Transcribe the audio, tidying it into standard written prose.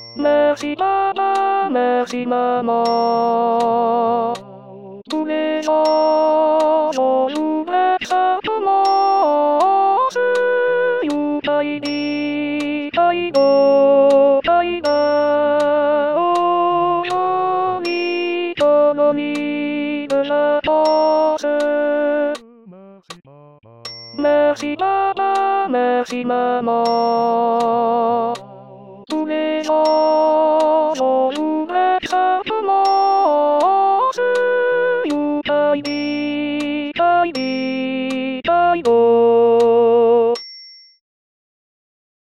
Merci papa, merci maman. Tous les jours, j'ouvre ça commence. You baby, kaigo, kaiga. Aujourd'hui, colonie de la force. Merci papa, merci maman. Tous les jours, j'ouvre ça